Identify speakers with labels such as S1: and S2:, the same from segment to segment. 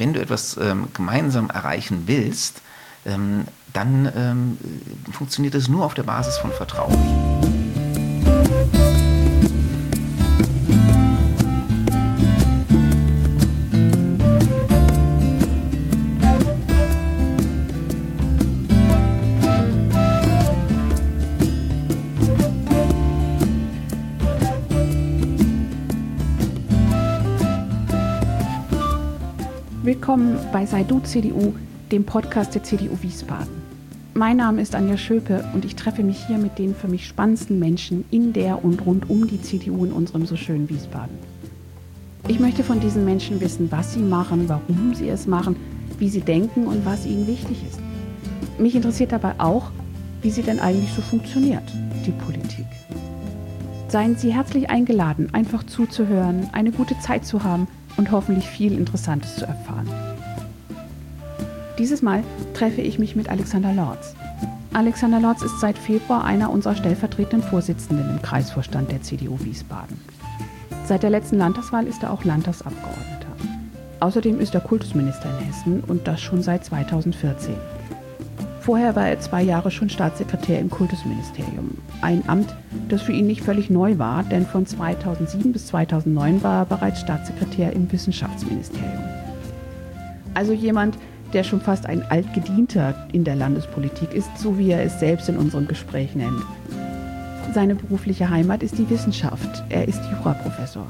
S1: wenn du etwas gemeinsam erreichen willst, dann funktioniert es nur auf der Basis von Vertrauen.
S2: Willkommen bei Sei Du CDU, dem Podcast der CDU Wiesbaden. Mein Name ist Anja Schöpe und ich treffe mich hier mit den für mich spannendsten Menschen in der und rund um die CDU in unserem so schönen Wiesbaden. Ich möchte von diesen Menschen wissen, was sie machen, warum sie es machen, wie sie denken und was ihnen wichtig ist. Mich interessiert dabei auch, wie sie denn eigentlich so funktioniert, die Politik. Seien Sie herzlich eingeladen, einfach zuzuhören, eine gute Zeit zu haben und hoffentlich viel Interessantes zu erfahren. Dieses Mal treffe ich mich mit Alexander Lorz. Alexander Lorz ist seit Februar einer unserer stellvertretenden Vorsitzenden im Kreisvorstand der CDU Wiesbaden. Seit der letzten Landtagswahl ist er auch Landtagsabgeordneter. Außerdem ist er Kultusminister in Hessen und das schon seit 2014. Vorher war er 2 Jahre schon Staatssekretär im Kultusministerium. Ein Amt, das für ihn nicht völlig neu war, denn von 2007 bis 2009 war er bereits Staatssekretär im Wissenschaftsministerium. Also jemand, der schon fast ein Altgedienter in der Landespolitik ist, so wie er es selbst in unserem Gespräch nennt. Seine berufliche Heimat ist die Wissenschaft. Er ist Juraprofessor.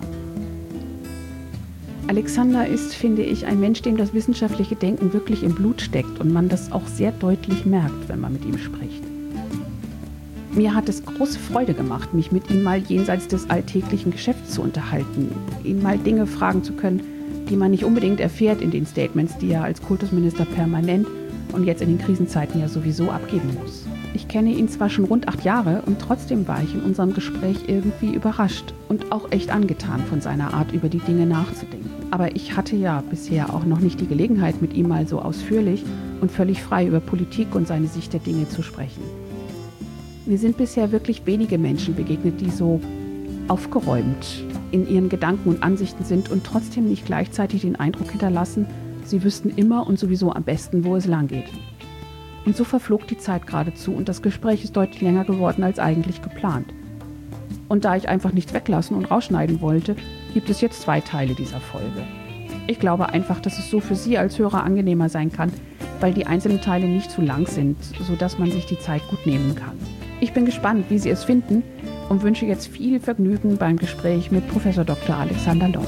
S2: Alexander ist, finde ich, ein Mensch, dem das wissenschaftliche Denken wirklich im Blut steckt und man das auch sehr deutlich merkt, wenn man mit ihm spricht. Mir hat es große Freude gemacht, mich mit ihm mal jenseits des alltäglichen Geschäfts zu unterhalten, ihn mal Dinge fragen zu können, die man nicht unbedingt erfährt in den Statements, die er als Kultusminister permanent und jetzt in den Krisenzeiten ja sowieso abgeben muss. Ich kenne ihn zwar schon rund 8 Jahre und trotzdem war ich in unserem Gespräch irgendwie überrascht und auch echt angetan von seiner Art, über die Dinge nachzudenken. Aber ich hatte ja bisher auch noch nicht die Gelegenheit, mit ihm mal so ausführlich und völlig frei über Politik und seine Sicht der Dinge zu sprechen. Mir sind bisher wirklich wenige Menschen begegnet, die so aufgeräumt in ihren Gedanken und Ansichten sind und trotzdem nicht gleichzeitig den Eindruck hinterlassen, sie wüssten immer und sowieso am besten, wo es lang geht. Und so verflog die Zeit geradezu und das Gespräch ist deutlich länger geworden als eigentlich geplant. Und da ich einfach nichts weglassen und rausschneiden wollte, gibt es jetzt 2 Teile dieser Folge. Ich glaube einfach, dass es so für Sie als Hörer angenehmer sein kann, weil die einzelnen Teile nicht zu lang sind, sodass man sich die Zeit gut nehmen kann. Ich bin gespannt, wie Sie es finden und wünsche jetzt viel Vergnügen beim Gespräch mit Prof. Dr. Alexander Lorz.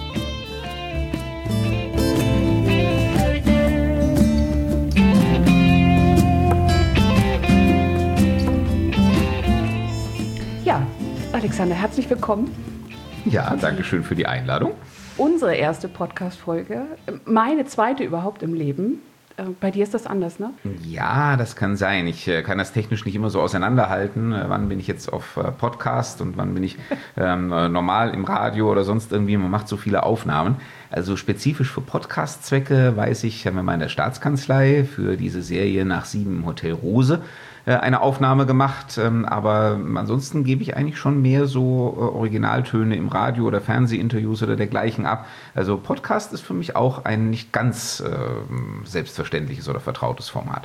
S2: Ja, Alexander, herzlich willkommen.
S1: Ja, danke schön für die Einladung.
S2: Unsere erste Podcast-Folge, meine zweite überhaupt im Leben. Bei dir ist das anders, ne?
S1: Ja, das kann sein. Ich kann das technisch nicht immer so auseinanderhalten. Wann bin ich jetzt auf Podcast und wann bin ich normal im Radio oder sonst irgendwie. Man macht so viele Aufnahmen. Also spezifisch für Podcast-Zwecke weiß ich, haben wir mal in der Staatskanzlei für diese Serie Nach 7 im Hotel Rose eine Aufnahme gemacht, aber ansonsten gebe ich eigentlich schon mehr so Originaltöne im Radio oder Fernsehinterviews oder dergleichen ab. Also Podcast ist für mich auch ein nicht ganz selbstverständliches oder vertrautes Format.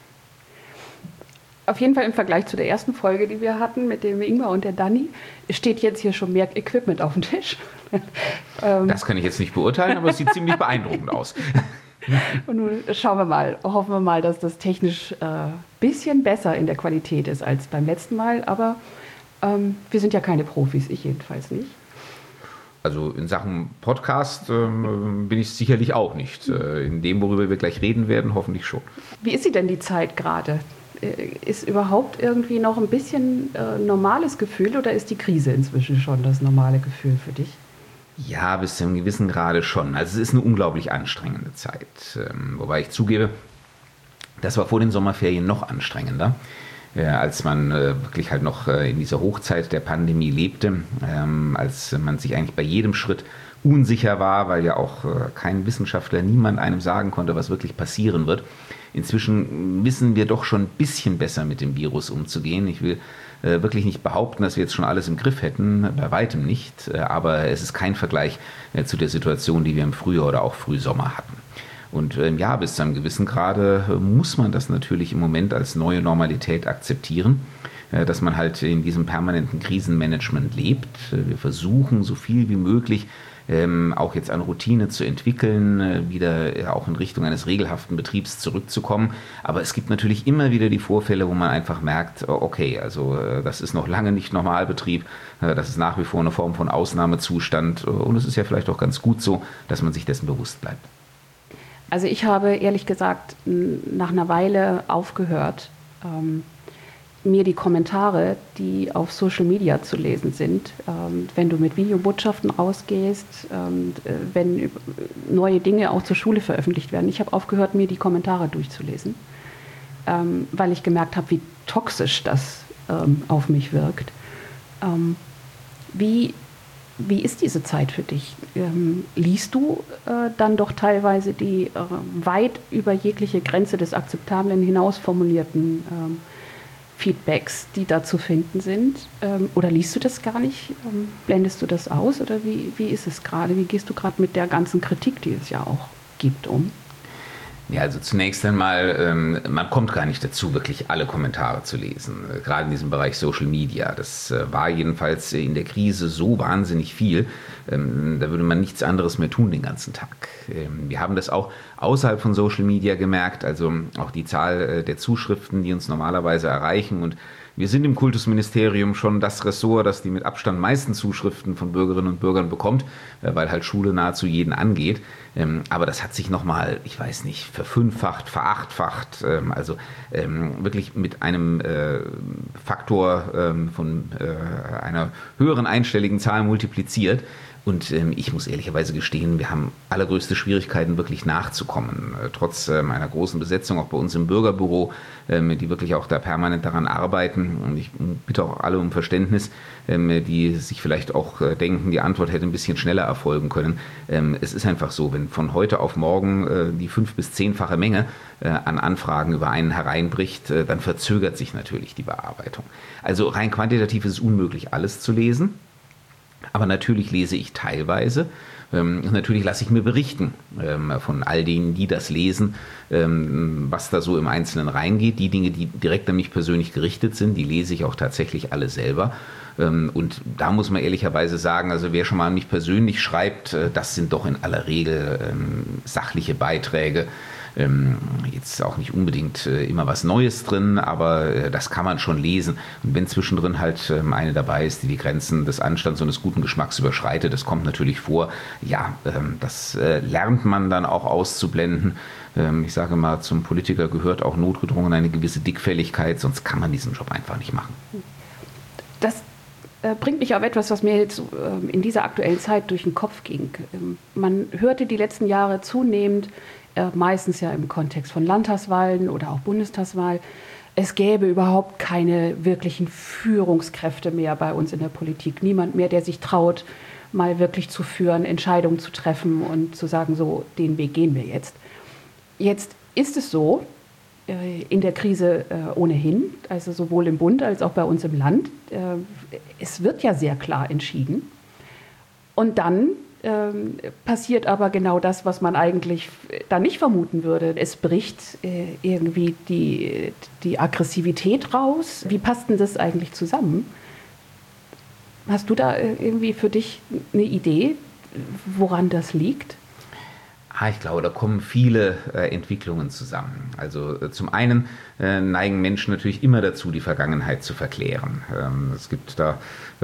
S2: Auf jeden Fall im Vergleich zu der ersten Folge, die wir hatten mit dem Ingmar und der Dani, steht jetzt hier schon mehr Equipment auf dem Tisch.
S1: Das kann ich jetzt nicht beurteilen, aber es sieht ziemlich beeindruckend aus.
S2: Und nun schauen wir mal, hoffen wir mal, dass das technisch bisschen besser in der Qualität ist als beim letzten Mal. Aber wir sind ja keine Profis, ich jedenfalls nicht.
S1: Also in Sachen Podcast bin ich sicherlich auch nicht. In dem, worüber wir gleich reden werden, hoffentlich schon.
S2: Wie ist sie denn die Zeit gerade? Ist überhaupt irgendwie noch ein bisschen normales Gefühl oder ist die Krise inzwischen schon das normale Gefühl für dich?
S1: Ja, bis zu einem gewissen Grade schon. Also es ist eine unglaublich anstrengende Zeit. Wobei ich zugebe, das war vor den Sommerferien noch anstrengender, als man wirklich halt noch in dieser Hochzeit der Pandemie lebte, als man sich eigentlich bei jedem Schritt unsicher war, weil ja auch kein Wissenschaftler, niemand einem sagen konnte, was wirklich passieren wird. Inzwischen wissen wir doch schon ein bisschen besser mit dem Virus umzugehen. Ich will wirklich nicht behaupten, dass wir jetzt schon alles im Griff hätten, bei weitem nicht, aber es ist kein Vergleich zu der Situation, die wir im Frühjahr oder auch Frühsommer hatten. Und ja, bis zu einem gewissen Grade muss man das natürlich im Moment als neue Normalität akzeptieren, dass man halt in diesem permanenten Krisenmanagement lebt. Wir versuchen so viel wie möglich auch jetzt eine Routine zu entwickeln, wieder auch in Richtung eines regelhaften Betriebs zurückzukommen. Aber es gibt natürlich immer wieder die Vorfälle, wo man einfach merkt, okay, also das ist noch lange nicht Normalbetrieb, das ist nach wie vor eine Form von Ausnahmezustand und es ist ja vielleicht auch ganz gut so, dass man sich dessen bewusst bleibt.
S2: Also ich habe ehrlich gesagt nach einer Weile aufgehört, mir die Kommentare, die auf Social Media zu lesen sind, wenn du mit Videobotschaften rausgehst, wenn neue Dinge auch zur Schule veröffentlicht werden. Ich habe aufgehört, mir die Kommentare durchzulesen, weil ich gemerkt habe, wie toxisch das auf mich wirkt. Wie ist diese Zeit für dich? Liest du dann doch teilweise die weit über jegliche Grenze des Akzeptablen hinaus formulierten Feedbacks, die da zu finden sind? Oder liest du das gar nicht? Blendest du das aus? Oder wie ist es gerade? Wie gehst du gerade mit der ganzen Kritik, die es ja auch gibt, um?
S1: Ja, also zunächst einmal, man kommt gar nicht dazu, wirklich alle Kommentare zu lesen, gerade in diesem Bereich Social Media. Das war jedenfalls in der Krise so wahnsinnig viel, da würde man nichts anderes mehr tun den ganzen Tag. Wir haben das auch außerhalb von Social Media gemerkt, also auch die Zahl der Zuschriften, die uns normalerweise erreichen, und wir sind im Kultusministerium schon das Ressort, das die mit Abstand meisten Zuschriften von Bürgerinnen und Bürgern bekommt, weil halt Schule nahezu jeden angeht. Aber das hat sich nochmal, ich weiß nicht, verfünffacht, verachtfacht, also wirklich mit einem Faktor von einer höheren einstelligen Zahl multipliziert. Und ich muss ehrlicherweise gestehen, wir haben allergrößte Schwierigkeiten, wirklich nachzukommen. Trotz einer großen Besetzung auch bei uns im Bürgerbüro, die wirklich auch da permanent daran arbeiten. Und ich bitte auch alle um Verständnis, die sich vielleicht auch denken, die Antwort hätte ein bisschen schneller erfolgen können. Es ist einfach so, wenn von heute auf morgen die 5- bis 10-fache Menge an Anfragen über einen hereinbricht, dann verzögert sich natürlich die Bearbeitung. Also rein quantitativ ist es unmöglich, alles zu lesen. Aber natürlich lese ich teilweise, natürlich lasse ich mir berichten von all denen, die das lesen, was da so im Einzelnen reingeht. Die Dinge, die direkt an mich persönlich gerichtet sind, die lese ich auch tatsächlich alle selber. Und da muss man ehrlicherweise sagen, also wer schon mal an mich persönlich schreibt, das sind doch in aller Regel sachliche Beiträge. Jetzt auch nicht unbedingt immer was Neues drin, aber das kann man schon lesen. Und wenn zwischendrin halt eine dabei ist, die die Grenzen des Anstands und des guten Geschmacks überschreitet, das kommt natürlich vor. Ja, das lernt man dann auch auszublenden. Ich sage mal, zum Politiker gehört auch notgedrungen eine gewisse Dickfälligkeit, sonst kann man diesen Job einfach nicht machen.
S2: Das bringt mich auf etwas, was mir jetzt in dieser aktuellen Zeit durch den Kopf ging. Man hörte die letzten Jahre zunehmend, meistens ja im Kontext von Landtagswahlen oder auch Bundestagswahl, es gäbe überhaupt keine wirklichen Führungskräfte mehr bei uns in der Politik. Niemand mehr, der sich traut, mal wirklich zu führen, Entscheidungen zu treffen und zu sagen, so, den Weg gehen wir jetzt. Jetzt ist es so, in der Krise ohnehin, also sowohl im Bund als auch bei uns im Land, es wird ja sehr klar entschieden. Und dann passiert aber genau das, was man eigentlich da nicht vermuten würde. Es bricht irgendwie die Aggressivität raus. Wie passt denn das eigentlich zusammen? Hast du da irgendwie für dich eine Idee, woran das liegt?
S1: Ich glaube, da kommen viele Entwicklungen zusammen. Also zum einen neigen Menschen natürlich immer dazu, die Vergangenheit zu verklären. Es gibt da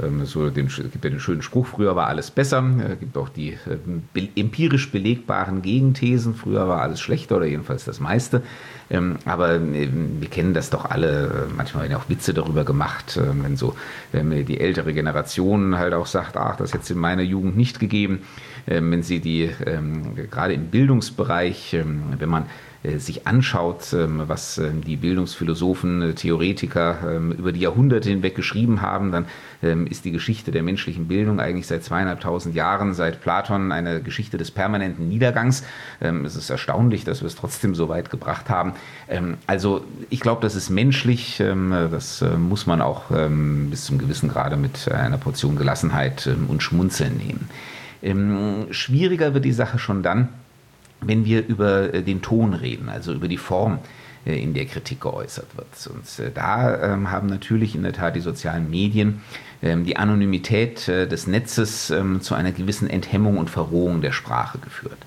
S1: gibt ja den schönen Spruch, früher war alles besser. Es gibt auch die empirisch belegbaren Gegenthesen, früher war alles schlechter oder jedenfalls das meiste. Aber wir kennen das doch alle, manchmal werden ja auch Witze darüber gemacht, wenn so die ältere Generation halt auch sagt, ach, das hätte es in meiner Jugend nicht gegeben. Wenn sie die, gerade im Bildungsbereich, wenn man sich anschaut, was die Bildungsphilosophen, Theoretiker über die Jahrhunderte hinweg geschrieben haben, dann ist die Geschichte der menschlichen Bildung eigentlich seit 2500 Jahren, seit Platon, eine Geschichte des permanenten Niedergangs. Es ist erstaunlich, dass wir es trotzdem so weit gebracht haben. Also ich glaube, das ist menschlich, das muss man auch bis zum gewissen Grade mit einer Portion Gelassenheit und Schmunzeln nehmen. Schwieriger wird die Sache schon dann, wenn wir über den Ton reden, also über die Form, in der Kritik geäußert wird. Und da haben natürlich in der Tat die sozialen Medien die Anonymität des Netzes zu einer gewissen Enthemmung und Verrohung der Sprache geführt.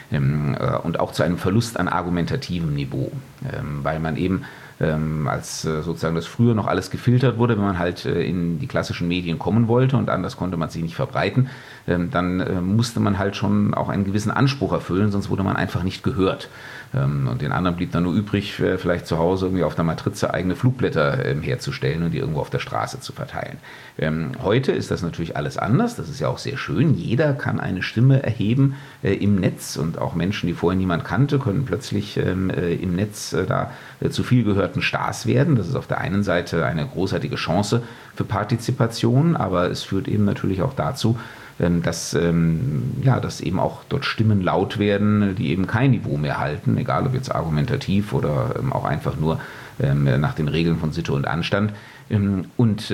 S1: Und auch zu einem Verlust an argumentativem Niveau, weil man eben als sozusagen das früher noch alles gefiltert wurde, wenn man halt in die klassischen Medien kommen wollte und anders konnte man sich nicht verbreiten, dann musste man halt schon auch einen gewissen Anspruch erfüllen, sonst wurde man einfach nicht gehört. Und den anderen blieb dann nur übrig, vielleicht zu Hause irgendwie auf der Matrize eigene Flugblätter herzustellen und die irgendwo auf der Straße zu verteilen. Heute ist das natürlich alles anders, das ist ja auch sehr schön. Jeder kann eine Stimme erheben im Netz und auch Menschen, die vorher niemand kannte, können plötzlich im Netz da zu viel gehörten Stars werden. Das ist auf der einen Seite eine großartige Chance für Partizipation, aber es führt eben natürlich auch dazu, dass eben auch dort Stimmen laut werden, die eben kein Niveau mehr halten, egal ob jetzt argumentativ oder auch einfach nur nach den Regeln von Sitte und Anstand. Und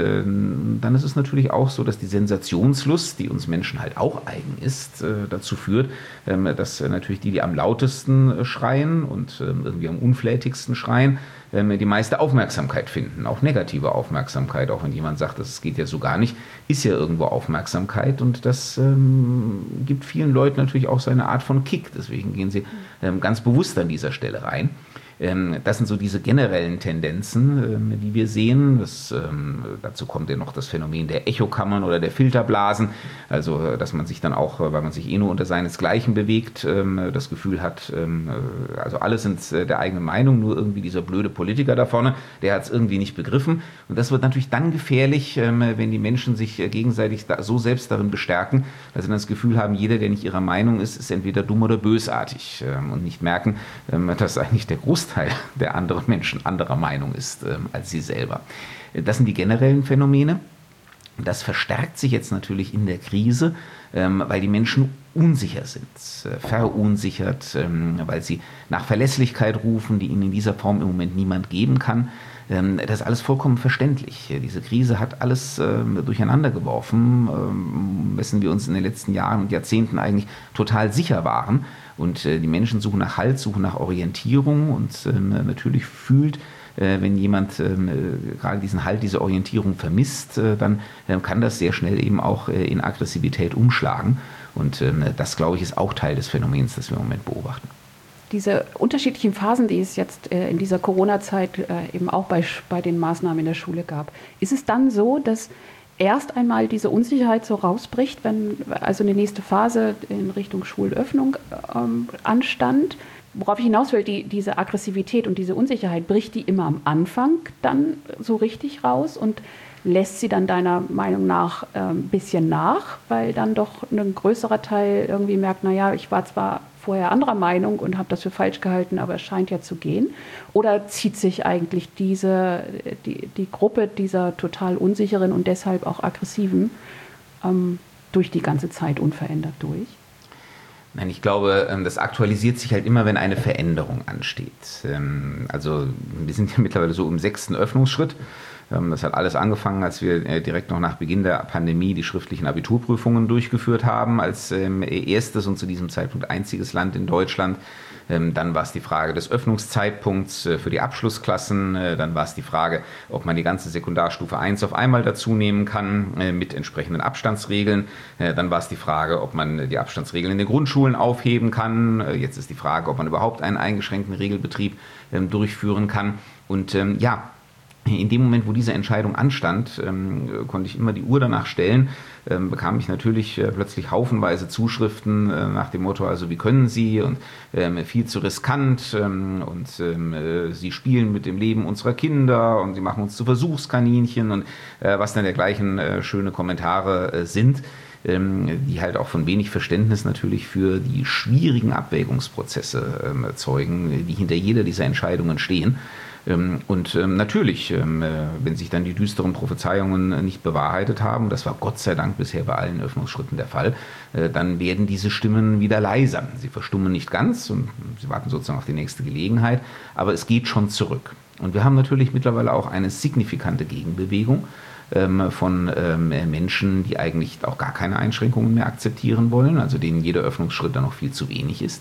S1: dann ist es natürlich auch so, dass die Sensationslust, die uns Menschen halt auch eigen ist, dazu führt, dass natürlich die am lautesten schreien und irgendwie am unflätigsten schreien, die meiste Aufmerksamkeit finden, auch negative Aufmerksamkeit, auch wenn jemand sagt, das geht ja so gar nicht, ist ja irgendwo Aufmerksamkeit und das gibt vielen Leuten natürlich auch so eine Art von Kick, deswegen gehen sie ganz bewusst an dieser Stelle rein. Das sind so diese generellen Tendenzen, die wir sehen. Dazu kommt ja noch das Phänomen der Echokammern oder der Filterblasen. Also, dass man sich dann auch, weil man sich nur unter seinesgleichen bewegt, das Gefühl hat, also alle sind der eigenen Meinung, nur irgendwie dieser blöde Politiker da vorne, der hat es irgendwie nicht begriffen. Und das wird natürlich dann gefährlich, wenn die Menschen sich gegenseitig so selbst darin bestärken, dass sie dann das Gefühl haben, jeder, der nicht ihrer Meinung ist, ist entweder dumm oder bösartig und nicht merken, dass eigentlich der Großteil der anderen Menschen anderer Meinung ist als sie selber. Das sind die generellen Phänomene. Das verstärkt sich jetzt natürlich in der Krise, weil die Menschen unsicher sind, verunsichert, weil sie nach Verlässlichkeit rufen, die ihnen in dieser Form im Moment niemand geben kann. Das ist alles vollkommen verständlich. Diese Krise hat alles durcheinander geworfen, wessen wir uns in den letzten Jahren und Jahrzehnten eigentlich total sicher waren. Und die Menschen suchen nach Halt, suchen nach Orientierung und natürlich fühlt, wenn jemand gerade diesen Halt, diese Orientierung vermisst, dann kann das sehr schnell eben auch in Aggressivität umschlagen. Und das, glaube ich, ist auch Teil des Phänomens, das wir im Moment beobachten.
S2: Diese unterschiedlichen Phasen, die es jetzt in dieser Corona-Zeit eben auch bei den Maßnahmen in der Schule gab, ist es dann so, dass erst einmal diese Unsicherheit so rausbricht, wenn also eine nächste Phase in Richtung Schulöffnung anstand? Worauf ich hinaus will, diese Aggressivität und diese Unsicherheit, bricht die immer am Anfang dann so richtig raus und lässt sie dann deiner Meinung nach ein bisschen nach, weil dann doch ein größerer Teil irgendwie merkt, naja, ich war zwar vorher anderer Meinung und habe das für falsch gehalten, aber es scheint ja zu gehen? Oder zieht sich eigentlich die Gruppe dieser total unsicheren und deshalb auch aggressiven durch die ganze Zeit unverändert durch?
S1: Nein, ich glaube, das aktualisiert sich halt immer, wenn eine Veränderung ansteht. Also wir sind ja mittlerweile so im 6. Öffnungsschritt. Das hat alles angefangen, als wir direkt noch nach Beginn der Pandemie die schriftlichen Abiturprüfungen durchgeführt haben, als erstes und zu diesem Zeitpunkt einziges Land in Deutschland. Dann war es die Frage des Öffnungszeitpunkts für die Abschlussklassen. Dann war es die Frage, ob man die ganze Sekundarstufe 1 auf einmal dazu nehmen kann mit entsprechenden Abstandsregeln. Dann war es die Frage, ob man die Abstandsregeln in den Grundschulen aufheben kann. Jetzt ist die Frage, ob man überhaupt einen eingeschränkten Regelbetrieb durchführen kann. Und in dem Moment, wo diese Entscheidung anstand, konnte ich immer die Uhr danach stellen, bekam ich natürlich plötzlich haufenweise Zuschriften nach dem Motto, also wie können Sie und viel zu riskant und Sie spielen mit dem Leben unserer Kinder und Sie machen uns zu Versuchskaninchen und was dann dergleichen schöne Kommentare sind, die halt auch von wenig Verständnis natürlich für die schwierigen Abwägungsprozesse zeugen, die hinter jeder dieser Entscheidungen stehen. Und natürlich, wenn sich dann die düsteren Prophezeiungen nicht bewahrheitet haben, das war Gott sei Dank bisher bei allen Öffnungsschritten der Fall, dann werden diese Stimmen wieder leiser. Sie verstummen nicht ganz und sie warten sozusagen auf die nächste Gelegenheit, aber es geht schon zurück. Und wir haben natürlich mittlerweile auch eine signifikante Gegenbewegung von Menschen, die eigentlich auch gar keine Einschränkungen mehr akzeptieren wollen, also denen jeder Öffnungsschritt dann noch viel zu wenig ist.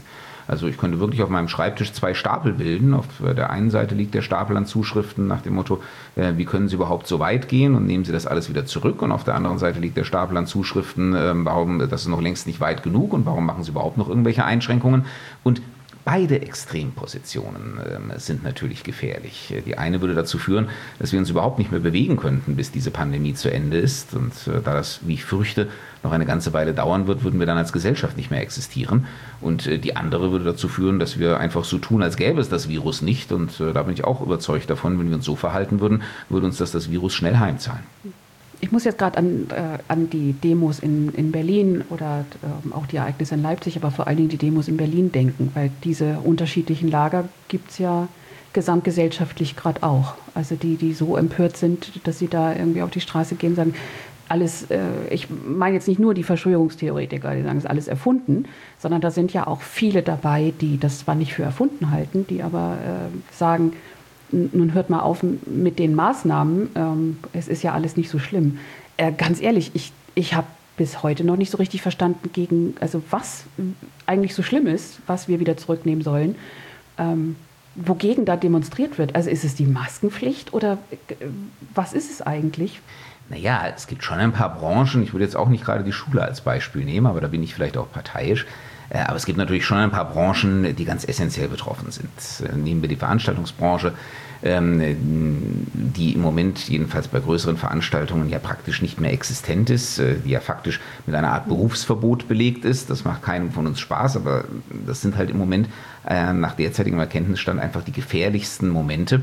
S1: Also ich könnte wirklich auf meinem Schreibtisch 2 Stapel bilden. Auf der einen Seite liegt der Stapel an Zuschriften nach dem Motto, wie können Sie überhaupt so weit gehen und nehmen Sie das alles wieder zurück. Und auf der anderen Seite liegt der Stapel an Zuschriften, warum das ist noch längst nicht weit genug und warum machen Sie überhaupt noch irgendwelche Einschränkungen. Und beide Extrempositionen sind natürlich gefährlich. Die eine würde dazu führen, dass wir uns überhaupt nicht mehr bewegen könnten, bis diese Pandemie zu Ende ist. Und da das, wie ich fürchte, noch eine ganze Weile dauern wird, würden wir dann als Gesellschaft nicht mehr existieren. Und die andere würde dazu führen, dass wir einfach so tun, als gäbe es das Virus nicht. Und da bin ich auch überzeugt davon, wenn wir uns so verhalten würden, würde uns das Virus schnell heimzahlen.
S2: Ich muss jetzt gerade an die Demos in Berlin oder auch die Ereignisse in Leipzig, aber vor allen Dingen die Demos in Berlin denken, weil diese unterschiedlichen Lager gibt es ja gesamtgesellschaftlich gerade auch. Also die so empört sind, dass sie da irgendwie auf die Straße gehen und sagen, alles, ich meine jetzt nicht nur die Verschwörungstheoretiker, die sagen, es ist alles erfunden, sondern da sind ja auch viele dabei, die das zwar nicht für erfunden halten, die aber sagen, nun hört mal auf mit den Maßnahmen, es ist ja alles nicht so schlimm. Ganz ehrlich, ich habe bis heute noch nicht so richtig verstanden, was eigentlich so schlimm ist, was wir wieder zurücknehmen sollen, wogegen da demonstriert wird. Also ist es die Maskenpflicht oder was ist es eigentlich?
S1: Naja, es gibt schon ein paar Branchen, ich würde jetzt auch nicht gerade die Schule als Beispiel nehmen, aber da bin ich vielleicht auch parteiisch. Aber es gibt natürlich schon ein paar Branchen, die ganz essentiell betroffen sind. Nehmen wir die Veranstaltungsbranche, die im Moment jedenfalls bei größeren Veranstaltungen ja praktisch nicht mehr existent ist, die ja faktisch mit einer Art Berufsverbot belegt ist. Das macht keinem von uns Spaß, aber das sind halt im Moment nach derzeitigem Erkenntnisstand einfach die gefährlichsten Momente.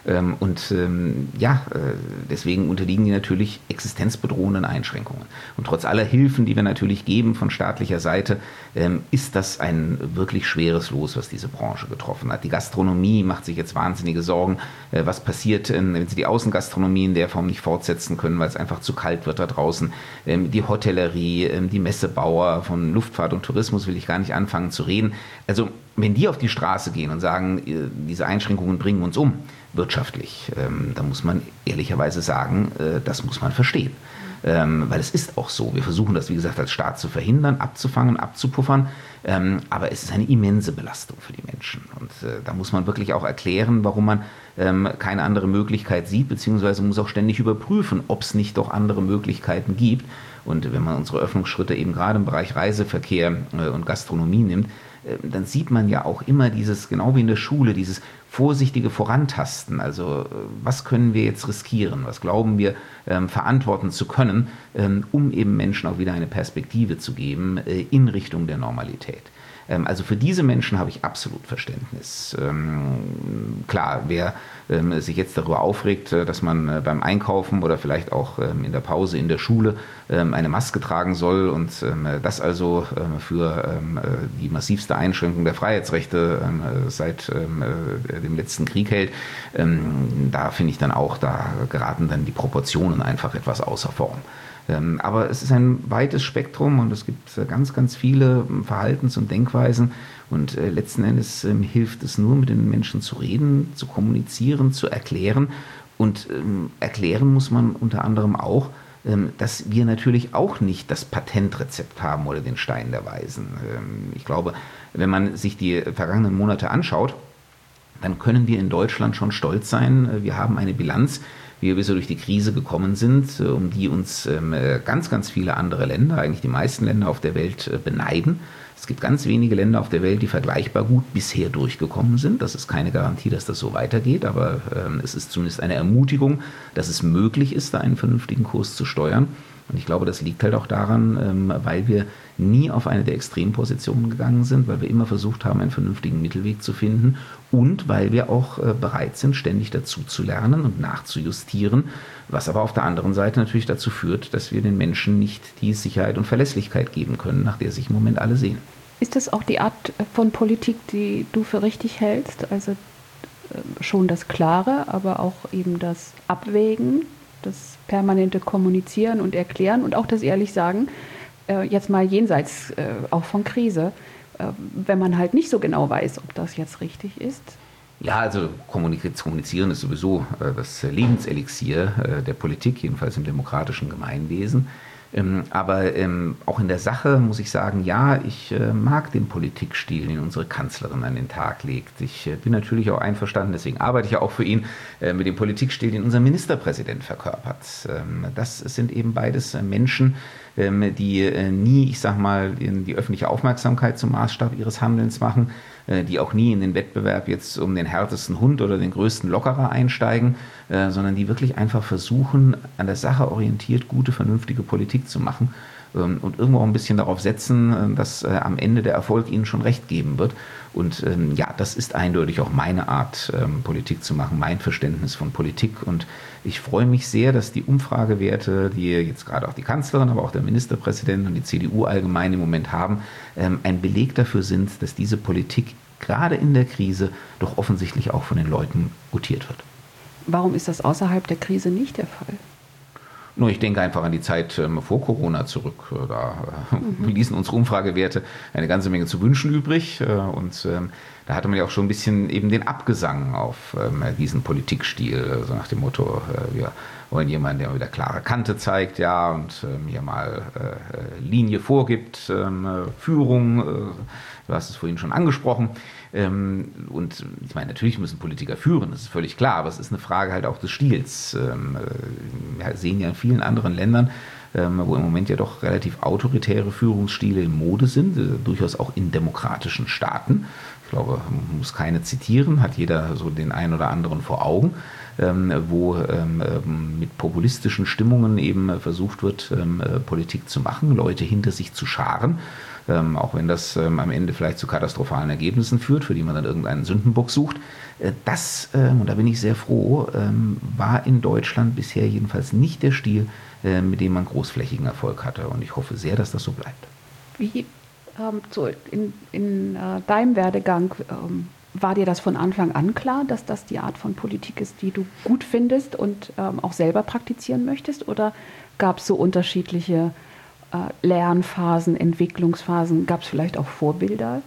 S1: Deswegen unterliegen die natürlich existenzbedrohenden Einschränkungen. Und trotz aller Hilfen, die wir natürlich geben von staatlicher Seite, ist das ein wirklich schweres Los, was diese Branche getroffen hat. Die Gastronomie macht sich jetzt wahnsinnige Sorgen, was passiert, wenn sie die Außengastronomie in der Form nicht fortsetzen können, weil es einfach zu kalt wird da draußen. Die Hotellerie, die Messebauer, von Luftfahrt und Tourismus will ich gar nicht anfangen zu reden. Also wenn die auf die Straße gehen und sagen, diese Einschränkungen bringen uns um, wirtschaftlich, dann muss man ehrlicherweise sagen, das muss man verstehen. Weil es ist auch so. Wir versuchen das, wie gesagt, als Staat zu verhindern, abzufangen, abzupuffern. Aber es ist eine immense Belastung für die Menschen. Und da muss man wirklich auch erklären, warum man keine andere Möglichkeit sieht, beziehungsweise muss auch ständig überprüfen, ob es nicht doch andere Möglichkeiten gibt. Und wenn man unsere Öffnungsschritte eben gerade im Bereich Reiseverkehr und Gastronomie nimmt, dann sieht man ja auch immer dieses, genau wie in der Schule, dieses vorsichtige Vorantasten. Also was können wir jetzt riskieren? Was glauben wir verantworten zu können, um eben Menschen auch wieder eine Perspektive zu geben in Richtung der Normalität? Also für diese Menschen habe ich absolut Verständnis. Klar, wer sich jetzt darüber aufregt, dass man beim Einkaufen oder vielleicht auch in der Pause in der Schule eine Maske tragen soll und das also für die massivste Einschränkung der Freiheitsrechte seit dem letzten Krieg hält, da finde ich dann auch, da geraten dann die Proportionen einfach etwas außer Form. Aber es ist ein weites Spektrum und es gibt ganz, ganz viele Verhaltens- und Denkweisen. Und letzten Endes hilft es nur, mit den Menschen zu reden, zu kommunizieren, zu erklären. Und erklären muss man unter anderem auch, dass wir natürlich auch nicht das Patentrezept haben oder den Stein der Weisen. Ich glaube, wenn man sich die vergangenen Monate anschaut, dann können wir in Deutschland schon stolz sein. Wir haben eine Bilanz, wie wir bisher durch die Krise gekommen sind, um die uns ganz, ganz viele andere Länder, eigentlich die meisten Länder auf der Welt beneiden. Es gibt ganz wenige Länder auf der Welt, die vergleichbar gut bisher durchgekommen sind. Das ist keine Garantie, dass das so weitergeht, aber es ist zumindest eine Ermutigung, dass es möglich ist, da einen vernünftigen Kurs zu steuern. Und ich glaube, das liegt halt auch daran, weil wir nie auf eine der Extrempositionen gegangen sind, weil wir immer versucht haben, einen vernünftigen Mittelweg zu finden und weil wir auch bereit sind, ständig dazu zu lernen und nachzujustieren, was aber auf der anderen Seite natürlich dazu führt, dass wir den Menschen nicht die Sicherheit und Verlässlichkeit geben können, nach der sich im Moment alle sehen.
S2: Ist das auch die Art von Politik, die du für richtig hältst? Also schon das Klare, aber auch eben das Abwägen, das permanente Kommunizieren und Erklären und auch das ehrlich sagen, jetzt mal jenseits auch von Krise, wenn man halt nicht so genau weiß, ob das jetzt richtig ist?
S1: Ja, also kommunizieren ist sowieso das Lebenselixier der Politik, jedenfalls im demokratischen Gemeinwesen. Aber auch in der Sache muss ich sagen, ja, ich mag den Politikstil, den unsere Kanzlerin an den Tag legt. Ich bin natürlich auch einverstanden, deswegen arbeite ich ja auch für ihn, mit dem Politikstil, den unser Ministerpräsident verkörpert. Das sind eben beides Menschen, die nie, ich sag mal, die öffentliche Aufmerksamkeit zum Maßstab ihres Handelns machen, die auch nie in den Wettbewerb jetzt um den härtesten Hund oder den größten Lockerer einsteigen, sondern die wirklich einfach versuchen, an der Sache orientiert gute, vernünftige Politik zu machen und irgendwo auch ein bisschen darauf setzen, dass am Ende der Erfolg ihnen schon recht geben wird. Und ja, das ist eindeutig auch meine Art, Politik zu machen, mein Verständnis von Politik. Und ich freue mich sehr, dass die Umfragewerte, die jetzt gerade auch die Kanzlerin, aber auch der Ministerpräsident und die CDU allgemein im Moment haben, ein Beleg dafür sind, dass diese Politik gerade in der Krise doch offensichtlich auch von den Leuten gutiert wird.
S2: Warum ist das außerhalb der Krise nicht der Fall?
S1: Nur ich denke einfach an die Zeit vor Corona zurück. Da ließen unsere Umfragewerte eine ganze Menge zu wünschen übrig. Und da hatte man ja auch schon ein bisschen eben den Abgesang auf diesen Politikstil. So nach dem Motto, wir wollen jemanden, der wieder klare Kante zeigt, ja, und hier mal Linie vorgibt, Führung. Du hast es vorhin schon angesprochen. Und ich meine, natürlich müssen Politiker führen, das ist völlig klar, aber es ist eine Frage halt auch des Stils. Wir sehen ja in vielen anderen Ländern, wo im Moment ja doch relativ autoritäre Führungsstile in Mode sind, durchaus auch in demokratischen Staaten. Ich glaube, man muss keine zitieren, hat jeder so den einen oder anderen vor Augen, wo mit populistischen Stimmungen eben versucht wird, Politik zu machen, Leute hinter sich zu scharen. Auch wenn das am Ende vielleicht zu katastrophalen Ergebnissen führt, für die man dann irgendeinen Sündenbock sucht. Das, und da bin ich sehr froh, war in Deutschland bisher jedenfalls nicht der Stil, mit dem man großflächigen Erfolg hatte. Und ich hoffe sehr, dass das so bleibt.
S2: Wie so in deinem Werdegang, war dir das von Anfang an klar, dass das die Art von Politik ist, die du gut findest und auch selber praktizieren möchtest? Oder gab es so unterschiedliche Lernphasen, Entwicklungsphasen? Gab es vielleicht auch Vorbilder?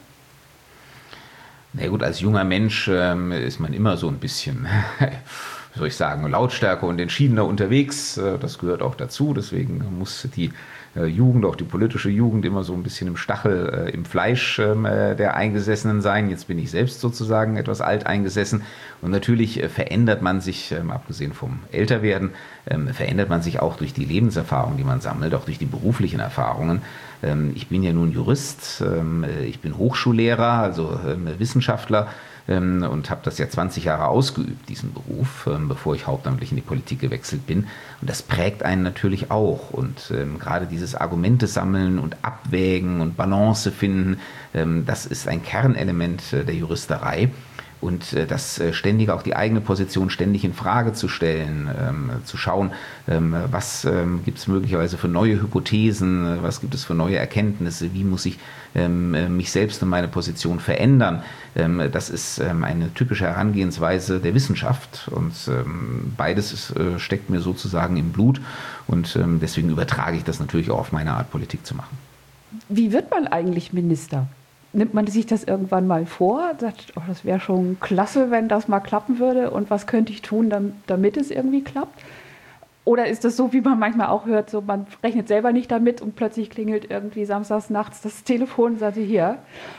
S1: Na gut, als junger Mensch ist man immer so ein bisschen, wie soll ich sagen, lautstärker und entschiedener unterwegs. Das gehört auch dazu. Deswegen muss die Jugend, auch die politische Jugend, immer so ein bisschen im Stachel, im Fleisch der Eingesessenen sein. Jetzt bin ich selbst sozusagen etwas alteingesessen. Und natürlich verändert man sich, abgesehen vom Älterwerden, verändert man sich auch durch die Lebenserfahrung, die man sammelt, auch durch die beruflichen Erfahrungen. Ich bin ja nun Jurist, ich bin Hochschullehrer, also Wissenschaftler, und habe das ja 20 Jahre ausgeübt, diesen Beruf, bevor ich hauptamtlich in die Politik gewechselt bin. Und das prägt einen natürlich auch. Und gerade dieses Argumente sammeln und abwägen und Balance finden, das ist ein Kernelement der Juristerei. Und das ständig auch die eigene Position ständig in Frage zu stellen, zu schauen, was gibt es möglicherweise für neue Hypothesen, was gibt es für neue Erkenntnisse, wie muss ich mich selbst und meine Position verändern. Das ist eine typische Herangehensweise der Wissenschaft und beides steckt mir sozusagen im Blut und deswegen übertrage ich das natürlich auch auf meine Art, Politik zu machen.
S2: Wie wird man eigentlich Minister? Nimmt man sich das irgendwann mal vor, sagt, oh, das wäre schon klasse, wenn das mal klappen würde und was könnte ich tun, damit es irgendwie klappt? Oder ist das so, wie man manchmal auch hört, so man rechnet selber nicht damit und plötzlich klingelt irgendwie samstags nachts das Telefon und sagt, hier,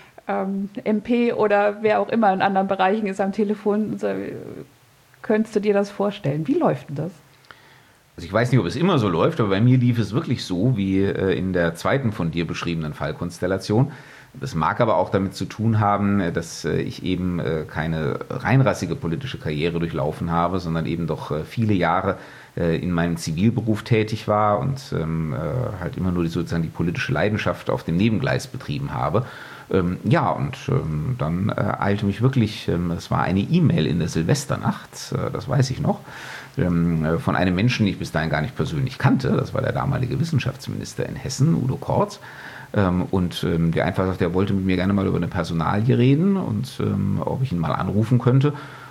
S2: MP oder wer auch immer in anderen Bereichen ist am Telefon, und so, könntest du dir das vorstellen? Wie läuft denn das?
S1: Also ich weiß nicht, ob es immer so läuft, aber bei mir lief es wirklich so, wie in der zweiten von dir beschriebenen Fallkonstellation. Das mag aber auch damit zu tun haben, dass ich eben keine reinrassige politische Karriere durchlaufen habe, sondern eben doch viele Jahre in meinem Zivilberuf tätig war und halt immer nur sozusagen die politische Leidenschaft auf dem Nebengleis betrieben habe. Ja, und dann eilte mich wirklich, es war eine E-Mail in der Silvesternacht, das weiß ich noch, von einem Menschen, den ich bis dahin gar nicht persönlich kannte. Das war der damalige Wissenschaftsminister in Hessen, Udo Kortz. Und der einfach sagt, er wollte mit mir gerne mal über eine Personalie reden und ob ich ihn mal anrufen könnte.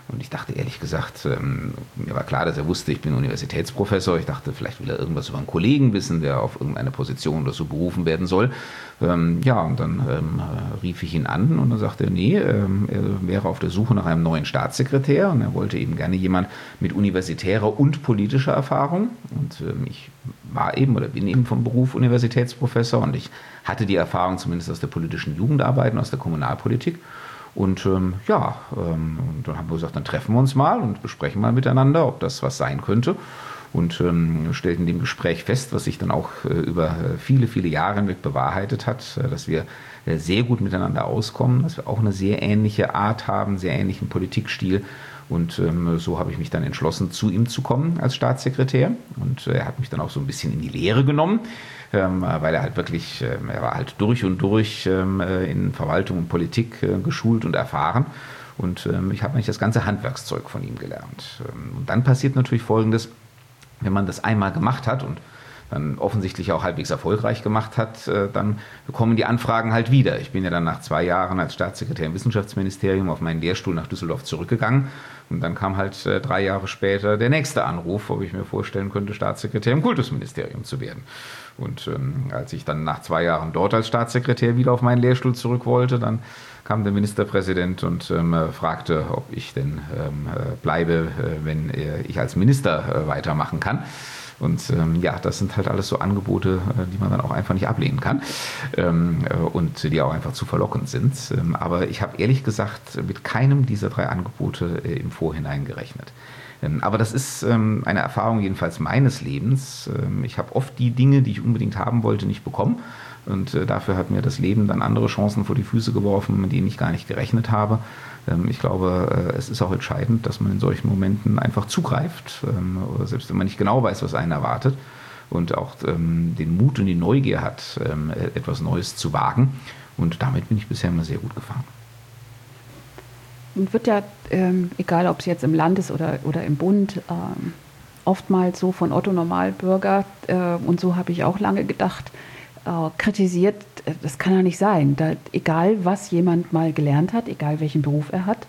S1: Und ich dachte ehrlich gesagt, mir war klar, dass er wusste, ich bin Universitätsprofessor. Ich dachte, vielleicht will er irgendwas über einen Kollegen wissen, der auf irgendeine Position oder so berufen werden soll. Und dann rief ich ihn an und dann sagte er, nee, er wäre auf der Suche nach einem neuen Staatssekretär und er wollte eben gerne jemand mit universitärer und politischer Erfahrung. Und ich war eben oder bin eben vom Beruf Universitätsprofessor und ich hatte die Erfahrung zumindest aus der politischen Jugendarbeit und aus der Kommunalpolitik. Und und dann haben wir gesagt, dann treffen wir uns mal und besprechen mal miteinander, ob das was sein könnte. Und stellten in dem Gespräch fest, was sich dann auch über viele, viele Jahre hinweg bewahrheitet hat, dass wir sehr gut miteinander auskommen, dass wir auch eine sehr ähnliche Art haben, sehr ähnlichen Politikstil. Und so habe ich mich dann entschlossen, zu ihm zu kommen als Staatssekretär. Und er hat mich dann auch so ein bisschen in die Lehre genommen, weil er halt wirklich, er war halt durch und durch in Verwaltung und Politik geschult und erfahren. Und ich habe eigentlich das ganze Handwerkszeug von ihm gelernt. Und dann passiert natürlich Folgendes, wenn man das einmal gemacht hat und dann offensichtlich auch halbwegs erfolgreich gemacht hat, dann kommen die Anfragen halt wieder. Ich bin ja dann nach 2 Jahren als Staatssekretär im Wissenschaftsministerium auf meinen Lehrstuhl nach Düsseldorf zurückgegangen. Und dann kam halt 3 Jahre später der nächste Anruf, ob ich mir vorstellen könnte, Staatssekretär im Kultusministerium zu werden. Und als ich dann nach 2 Jahren dort als Staatssekretär wieder auf meinen Lehrstuhl zurück wollte, dann kam der Ministerpräsident und fragte, ob ich denn bleibe, wenn ich als Minister weitermachen kann. Und das sind halt alles so Angebote, die man dann auch einfach nicht ablehnen kann und die auch einfach zu verlockend sind. Aber ich habe ehrlich gesagt mit keinem dieser 3 Angebote im Vorhinein gerechnet. Aber das ist eine Erfahrung jedenfalls meines Lebens. Ich habe oft die Dinge, die ich unbedingt haben wollte, nicht bekommen. Und dafür hat mir das Leben dann andere Chancen vor die Füße geworfen, mit denen ich gar nicht gerechnet habe. Ich glaube, es ist auch entscheidend, dass man in solchen Momenten einfach zugreift, oder selbst wenn man nicht genau weiß, was einen erwartet, und auch den Mut und die Neugier hat, etwas Neues zu wagen. Und damit bin ich bisher immer sehr gut gefahren.
S2: Und wird ja, egal ob es jetzt im Landes- oder im Bund, oftmals so von Otto Normalbürger, und so habe ich auch lange gedacht, kritisiert, das kann ja nicht sein. Egal, was jemand mal gelernt hat, egal welchen Beruf er hat,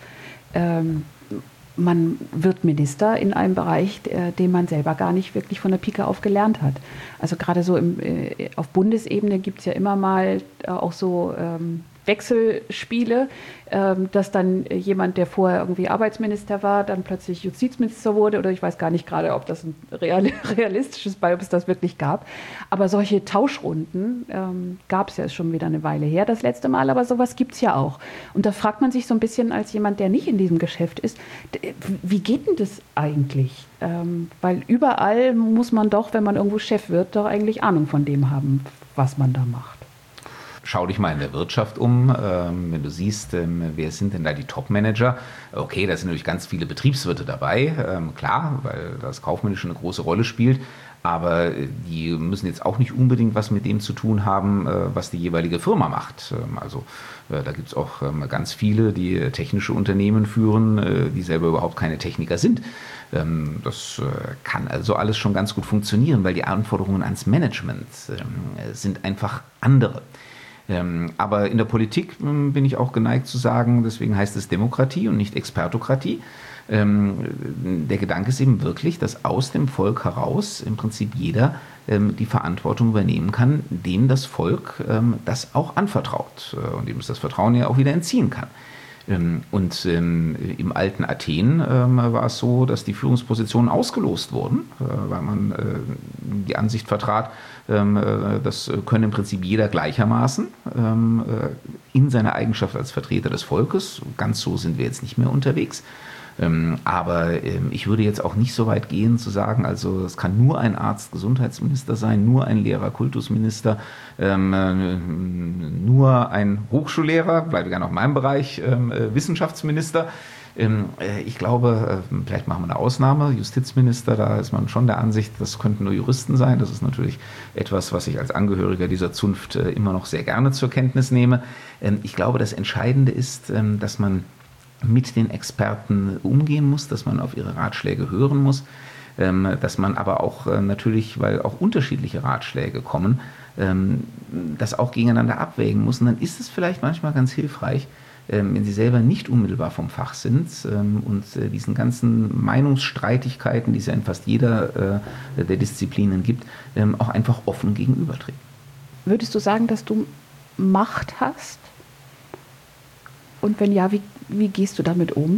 S2: man wird Minister in einem Bereich, den man selber gar nicht wirklich von der Pike auf gelernt hat. Also gerade so auf Bundesebene gibt es ja immer mal auch so Wechselspiele, dass dann jemand, der vorher irgendwie Arbeitsminister war, dann plötzlich Justizminister wurde, oder ich weiß gar nicht gerade, ob das ein realistisches Beispiel, ob es das wirklich gab. Aber solche Tauschrunden gab es ja schon wieder eine Weile her, das letzte Mal, aber sowas gibt es ja auch. Und da fragt man sich so ein bisschen als jemand, der nicht in diesem Geschäft ist, wie geht denn das eigentlich? Weil überall muss man doch, wenn man irgendwo Chef wird, doch eigentlich Ahnung von dem haben, was man da macht.
S1: Schau dich mal in der Wirtschaft um, wenn du siehst, wer sind denn da die Top-Manager? Okay, da sind natürlich ganz viele Betriebswirte dabei, klar, weil das Kaufmännische eine große Rolle spielt, aber die müssen jetzt auch nicht unbedingt was mit dem zu tun haben, was die jeweilige Firma macht. Da gibt es auch ganz viele, die technische Unternehmen führen, die selber überhaupt keine Techniker sind. Das kann also alles schon ganz gut funktionieren, weil die Anforderungen ans Management sind einfach andere. Aber in der Politik bin ich auch geneigt zu sagen, deswegen heißt es Demokratie und nicht Expertokratie. Der Gedanke ist eben wirklich, dass aus dem Volk heraus im Prinzip jeder die Verantwortung übernehmen kann, dem das Volk das auch anvertraut und dem es das Vertrauen ja auch wieder entziehen kann. Und im alten Athen war es so, dass die Führungspositionen ausgelost wurden, weil man die Ansicht vertrat, das könne im Prinzip jeder gleichermaßen in seiner Eigenschaft als Vertreter des Volkes. Ganz so sind wir jetzt nicht mehr unterwegs. Aber ich würde jetzt auch nicht so weit gehen zu sagen, also es kann nur ein Arzt Gesundheitsminister sein, nur ein Lehrer Kultusminister, nur ein Hochschullehrer, bleibe gerne auf meinem Bereich, Wissenschaftsminister. Ich glaube, vielleicht machen wir eine Ausnahme, Justizminister, da ist man schon der Ansicht, das könnten nur Juristen sein. Das ist natürlich etwas, was ich als Angehöriger dieser Zunft immer noch sehr gerne zur Kenntnis nehme. Ich glaube, das Entscheidende ist, dass man mit den Experten umgehen muss, dass man auf ihre Ratschläge hören muss, dass man aber auch natürlich, weil auch unterschiedliche Ratschläge kommen, das auch gegeneinander abwägen muss. Und dann ist es vielleicht manchmal ganz hilfreich, wenn sie selber nicht unmittelbar vom Fach sind und diesen ganzen Meinungsstreitigkeiten, die es ja in fast jeder der Disziplinen gibt, auch einfach offen gegenübertreten.
S2: Würdest du sagen, dass du Macht hast? Und wenn ja, wie gehst du damit um?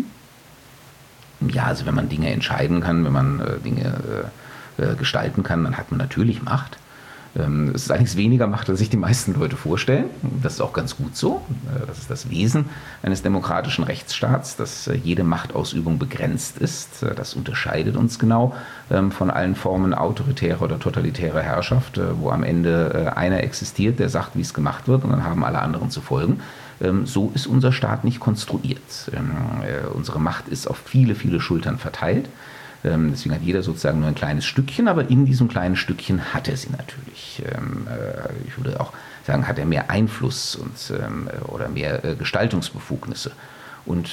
S1: Ja, also wenn man Dinge entscheiden kann, wenn man Dinge gestalten kann, dann hat man natürlich Macht. Es ist allerdings weniger Macht, als sich die meisten Leute vorstellen. Das ist auch ganz gut so. Das ist das Wesen eines demokratischen Rechtsstaats, dass jede Machtausübung begrenzt ist. Das unterscheidet uns genau von allen Formen autoritärer oder totalitärer Herrschaft, wo am Ende einer existiert, der sagt, wie es gemacht wird, und dann haben alle anderen zu folgen. So ist unser Staat nicht konstruiert. Unsere Macht ist auf viele, viele Schultern verteilt. Deswegen hat jeder sozusagen nur ein kleines Stückchen, aber in diesem kleinen Stückchen hat er sie natürlich. Ich würde auch sagen, hat er mehr Einfluss oder mehr Gestaltungsbefugnisse. Und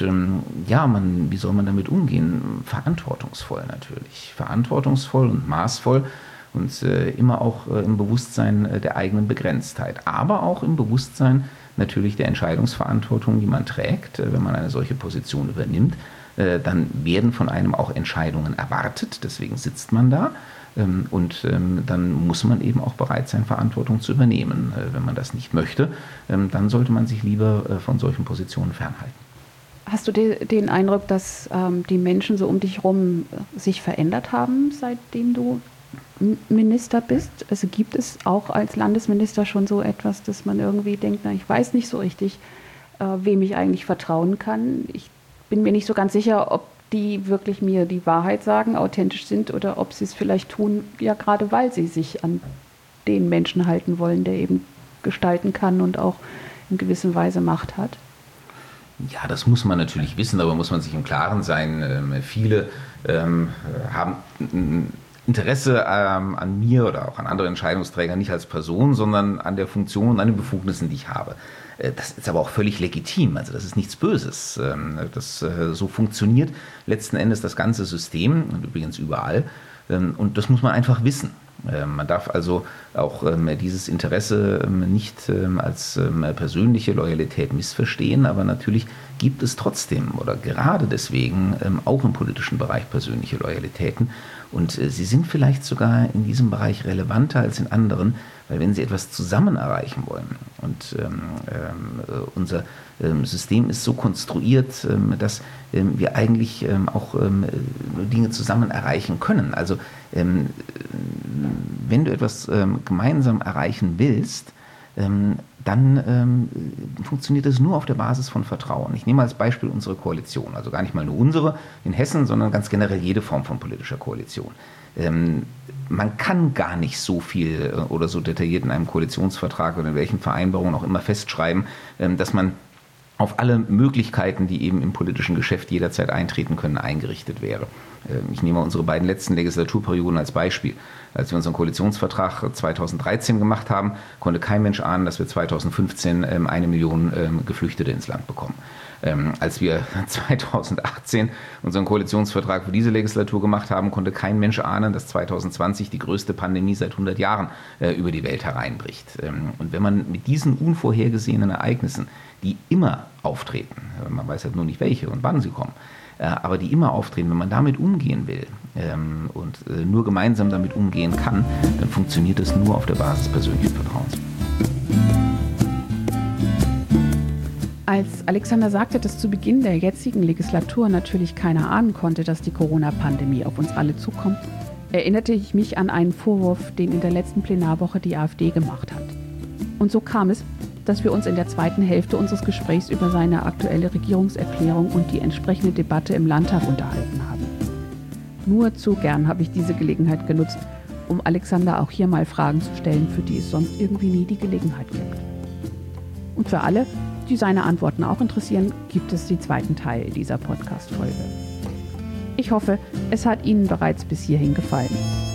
S1: wie soll man damit umgehen? Verantwortungsvoll natürlich. Verantwortungsvoll und maßvoll und immer auch im Bewusstsein der eigenen Begrenztheit, aber auch im Bewusstsein natürlich der Entscheidungsverantwortung, die man trägt, wenn man eine solche Position übernimmt. Dann werden von einem auch Entscheidungen erwartet, deswegen sitzt man da und dann muss man eben auch bereit sein, Verantwortung zu übernehmen. Wenn man das nicht möchte, dann sollte man sich lieber von solchen Positionen fernhalten.
S2: Hast du den Eindruck, dass die Menschen so um dich herum sich verändert haben, seitdem du Minister bist? Also gibt es auch als Landesminister schon so etwas, dass man irgendwie denkt, na, ich weiß nicht so richtig, wem ich eigentlich vertrauen kann. Ich bin mir nicht so ganz sicher, ob die wirklich mir die Wahrheit sagen, authentisch sind, oder ob sie es vielleicht tun, ja gerade weil sie sich an den Menschen halten wollen, der eben gestalten kann und auch in gewisser Weise Macht hat.
S1: Ja, das muss man natürlich wissen, aber muss man sich im Klaren sein. Viele haben Interesse an mir oder auch an anderen Entscheidungsträgern nicht als Person, sondern an der Funktion und an den Befugnissen, die ich habe. Das ist aber auch völlig legitim, also das ist nichts Böses. So funktioniert letzten Endes das ganze System und übrigens überall, und das muss man einfach wissen. Man darf also auch dieses Interesse nicht als persönliche Loyalität missverstehen, aber natürlich gibt es trotzdem oder gerade deswegen auch im politischen Bereich persönliche Loyalitäten, und sie sind vielleicht sogar in diesem Bereich relevanter als in anderen, weil wenn Sie etwas zusammen erreichen wollen und unser System ist so konstruiert, dass wir eigentlich auch Dinge zusammen erreichen können. Also wenn du etwas gemeinsam erreichen willst, dann funktioniert es nur auf der Basis von Vertrauen. Ich nehme als Beispiel unsere Koalition, also gar nicht mal nur unsere in Hessen, sondern ganz generell jede Form von politischer Koalition. Man kann gar nicht so viel oder so detailliert in einem Koalitionsvertrag oder in welchen Vereinbarungen auch immer festschreiben, dass man auf alle Möglichkeiten, die eben im politischen Geschäft jederzeit eintreten können, eingerichtet wäre. Ich nehme unsere beiden letzten Legislaturperioden als Beispiel. Als wir unseren Koalitionsvertrag 2013 gemacht haben, konnte kein Mensch ahnen, dass wir 2015 1 Million Geflüchtete ins Land bekommen. Als wir 2018 unseren Koalitionsvertrag für diese Legislatur gemacht haben, konnte kein Mensch ahnen, dass 2020 die größte Pandemie seit 100 Jahren über die Welt hereinbricht. Und wenn man mit diesen unvorhergesehenen Ereignissen, die immer auftreten, man weiß halt nur nicht welche und wann sie kommen, aber die immer auftreten, wenn man damit umgehen will und nur gemeinsam damit umgehen kann, dann funktioniert es nur auf der Basis persönlichen Vertrauens.
S2: Als Alexander sagte, dass zu Beginn der jetzigen Legislatur natürlich keiner ahnen konnte, dass die Corona-Pandemie auf uns alle zukommt, erinnerte ich mich an einen Vorwurf, den in der letzten Plenarwoche die AfD gemacht hat. Und so kam es, dass wir uns in der zweiten Hälfte unseres Gesprächs über seine aktuelle Regierungserklärung und die entsprechende Debatte im Landtag unterhalten haben. Nur zu gern habe ich diese Gelegenheit genutzt, um Alexander auch hier mal Fragen zu stellen, für die es sonst irgendwie nie die Gelegenheit gibt. Und für alle, die seine Antworten auch interessieren, gibt es den zweiten Teil dieser Podcast-Folge. Ich hoffe, es hat Ihnen bereits bis hierhin gefallen.